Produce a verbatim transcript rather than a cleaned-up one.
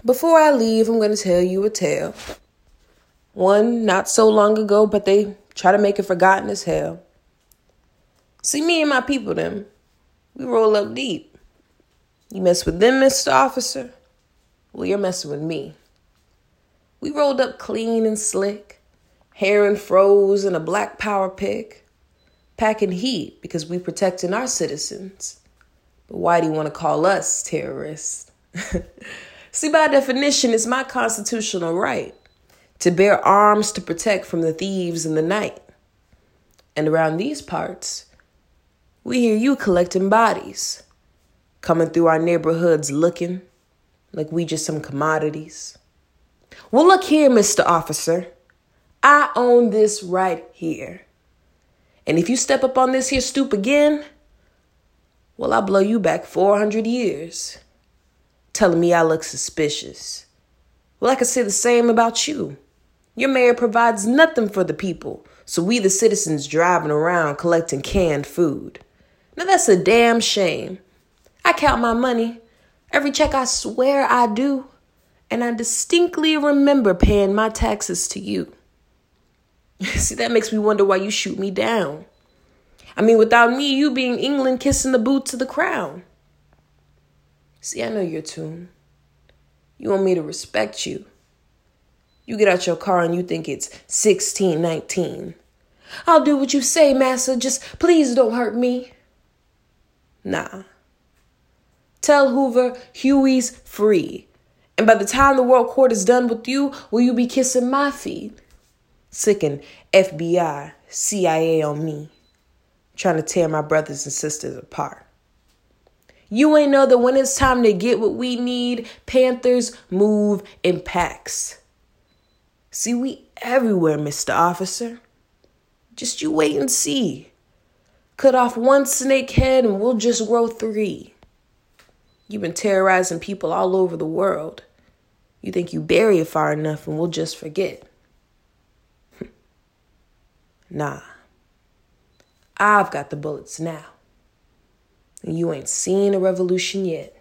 Before I leave, I'm going to tell you a tale. One not so long ago, but they try to make it forgotten as hell. See, me and my people, them, we roll up deep. You mess with them, Mister Officer? Well, you're messing with me. We rolled up clean and slick, hair and froze and a black power pick, packing heat because we protecting our citizens. But why do you want to call us terrorists? See, by definition, it's my constitutional right to bear arms to protect from the thieves in the night. And around these parts, we hear you collecting bodies, coming through our neighborhoods looking like we just some commodities. Well, look here, Mister Officer. I own this right here. And if you step up on this here stoop again, well, I'll blow you back four hundred years. Telling me I look suspicious. Well, I could say the same about you. Your mayor provides nothing for the people, so we the citizens driving around collecting canned food. Now that's a damn shame. I count my money, every check I swear I do, and I distinctly remember paying my taxes to you. See, that makes me wonder why you shoot me down. I mean, without me, you being England kissing the boots of the crown. See, I know your tune. You want me to respect you. You get out your car and you think it's sixteen nineteen. I'll do what you say, massa. Just please don't hurt me. Nah. Tell Hoover Huey's free. And by the time the world court is done with you, will you be kissing my feet? Sickin' F B I, C I A on me. Trying to tear my brothers and sisters apart. You ain't know that when it's time to get what we need, Panthers move in packs. See, we everywhere, Mister Officer. Just you wait and see. Cut off one snake head and we'll just grow three. You've been terrorizing people all over the world. You think you bury it far enough and we'll just forget. Nah. I've got the bullets now. And you ain't seen a revolution yet.